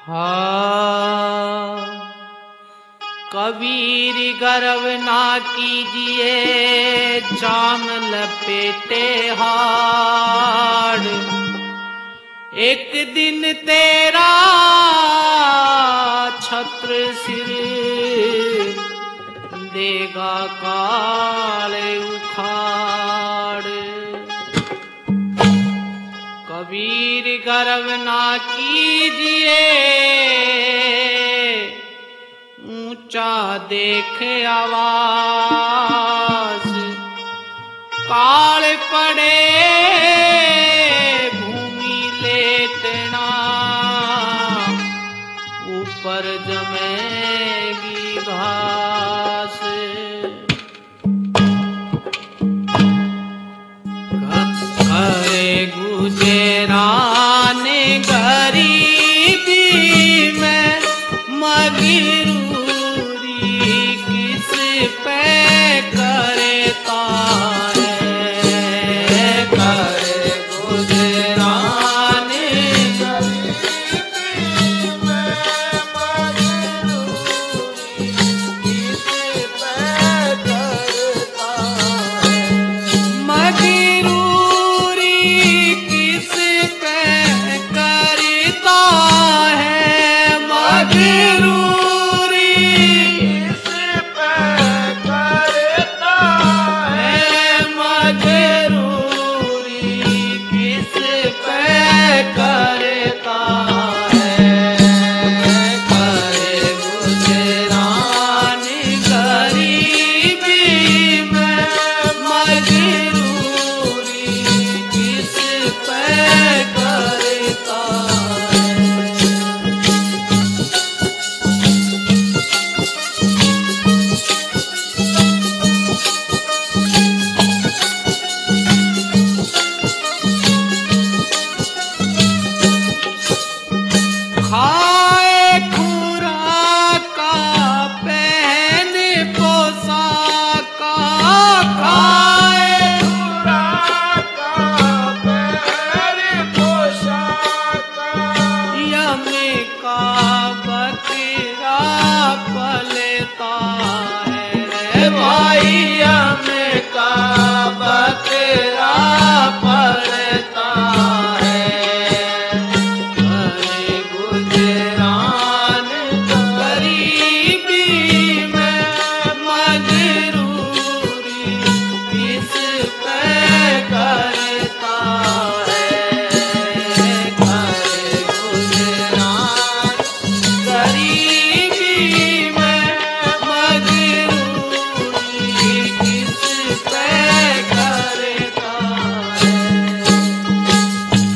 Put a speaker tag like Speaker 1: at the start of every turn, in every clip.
Speaker 1: हाँ, कबीर गर्व ना कीजिए, चाम लपेटे हाड़। एक दिन तेरा छत्र सिर देगा काले उखाड़। कबीर गर्व ना कीजिए, ऊंचा देखे आवाज। काल पड़े भूमि लेटना, ऊपर जमेगी घास। करे गुजरान गरीबी में, मजबूरी किस पे करता है। करे गुजरान गरीबी में, मजबूरी किस पे करता है। मजबूरी किस पे करता है, मजबूरी किस पे करता है, मजबूरी किस पे करता है। करे गुजरान गरीबी में, मजबूरी किस पे करता है। खाए खुराका, पहने पोशाका। खाए खुराका, पहने पोशाका। यम का बकरा पलता है रे भाई, यम का बकरा पलता है। करे गुजरान गरीबी में, मजबूरी किस पे करता है। करे गुजरान गरीबी में, मजबूरी किस पे करता है।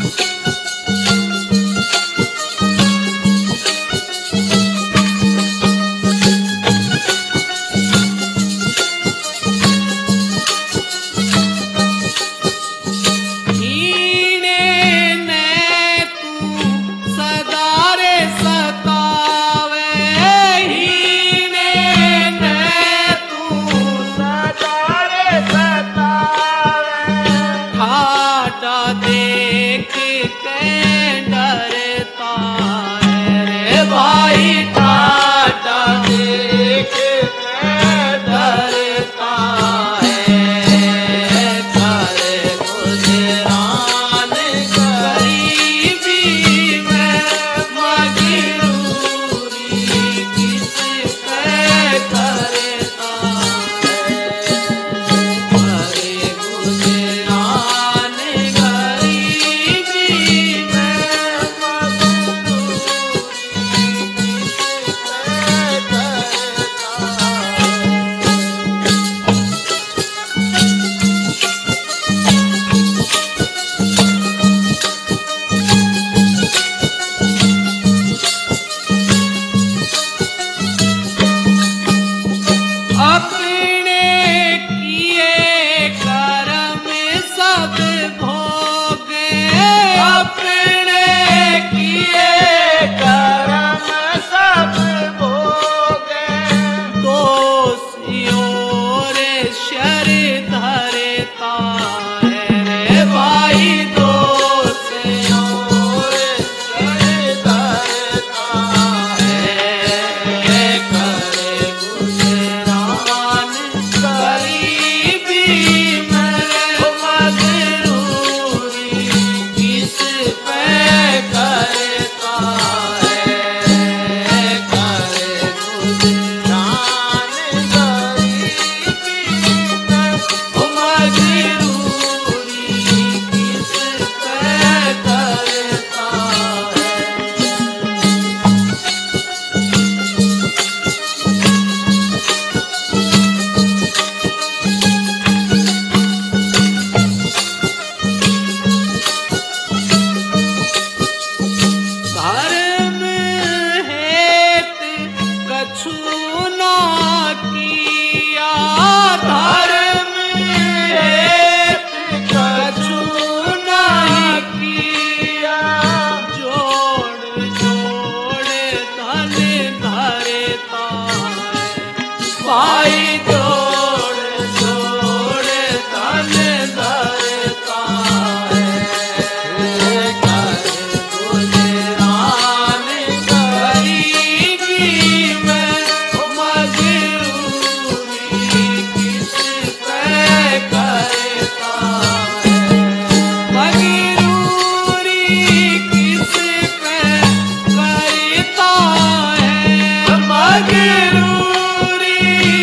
Speaker 1: कछु ना किया, धर्म हेत कछु नहीं किया, जोड़ जोड़ धन धरता है भाई, जोड़ जोड़ धन धरता है, कर गुजरान गरीबी में, मजबूरी किस पे करता है, मजबूरी किस पे करता है, मजबूरी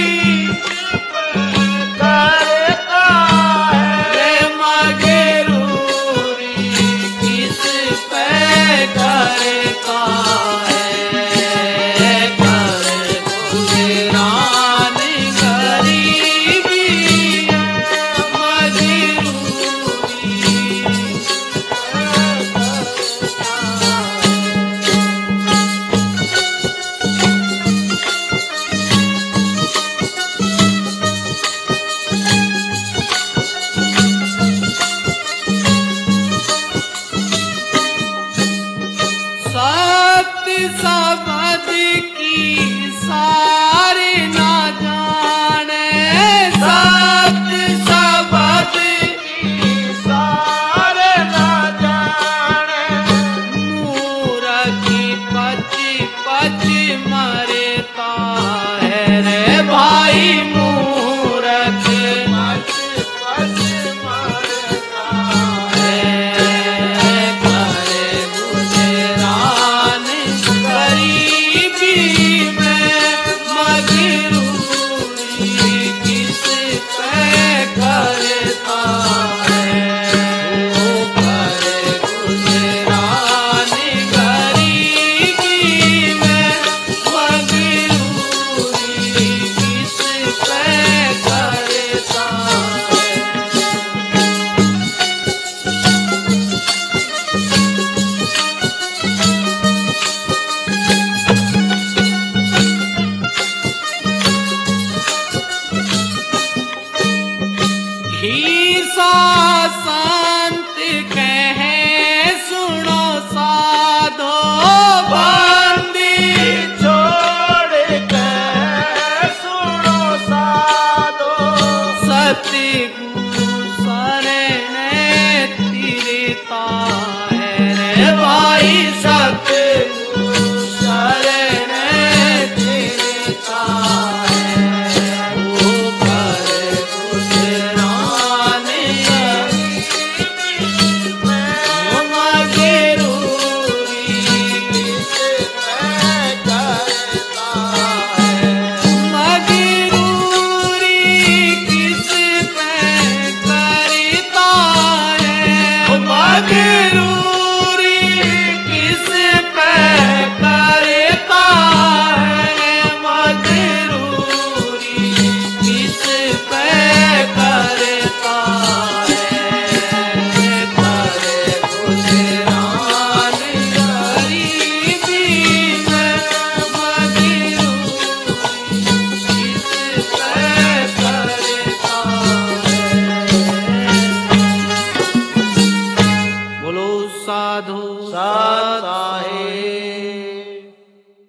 Speaker 1: करता है, मजबूरी किस पे करता है, कर गुजरान गरीबी में, मजबूरी सत्य शब्द की सारे ना जाने, सत्य शब्द की सारे ना जाने, मूर्ख पच पच मरता है रे भाई, मूर्ख पच पच मरता है, कर गुजरान गरीबी में, मजबूरी किस पे करता है, कर गुजरान गरीबी में, मजबूरी किस पे करता है। घीसा संत कहे सुनो साधो,